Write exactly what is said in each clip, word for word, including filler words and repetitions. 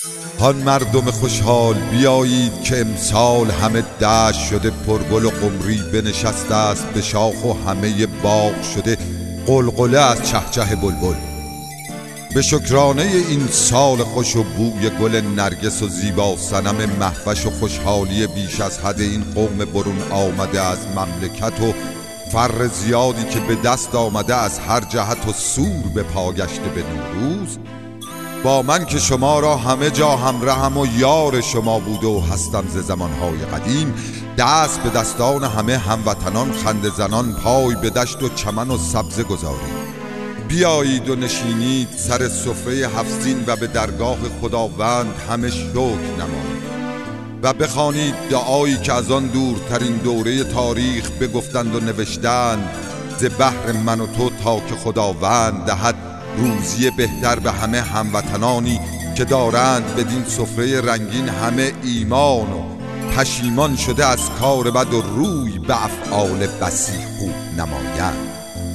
هان مردم خوشحال بیایید که امسال همه دشت شده پرگل و قمری بنشسته است به شاخ و همه باغ شده قلقله از چهچه بلبل. به شکرانه این سال خوش و بوی گل نرگس و زیبا صنم مهوش و خوشحالی بیش از حد این قوم برون آمده از مملکت و فر زیادی که به دست آمده از هر جهت و سور به پا گشته به نوروز، با من که شما را همه جا همراهم و یار شما بوده و هستم ز زمانهای قدیم، دست به دستان همه هموطنان خنده زنان پای به دشت و چمن و سبزه گذارید. بیایید و نشینید سر سفره هفت و به درگاه خداوند همه شکر نمایید و بخوانید دعایی که از آن دورترین دوره تاریخ بگفتند و نوشتند: ز بحر من و تو تا که خداوند دهد روزی بهتر به همه هموطنانی که دارند بدین سفره رنگین همه ایمان و پشیمان شده از کار بد و روی به افعال بسی خوب نمایند.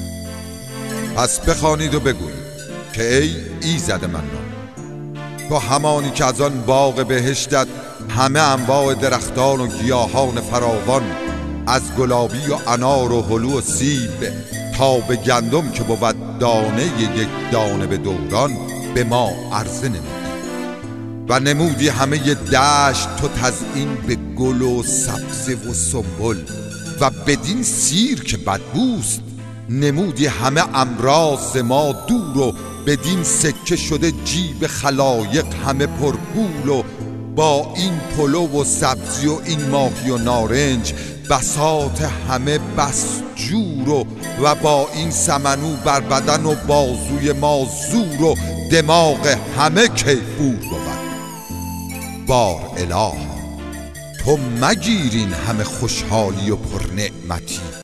پس بخوانید و بگویید که ای ایزد منان، تو همانی که از آن باغ بهشتت همه انواع درختان و گیاهان فراوان از گلابی و انار و هلو و سیب تا به گندم که بود دانه یک دانه به دوران به ما عرضه نمودی و نمودی همه دشت تو تزیین به گل و سبزه و سنبل و بدین سیر که بدبوست نمودی همه امراض ما دور و بدین سکه شده جیب خلایق همه پرگول و با این پلو و سبزی و این ماهی و نارنج بساط همه بس جور و, و با این سمنو بر بدن و بازوی ما زور و دماغ همه کیفور بود. بار الها تو مگیرین همه خوشحالی و پرنعمتی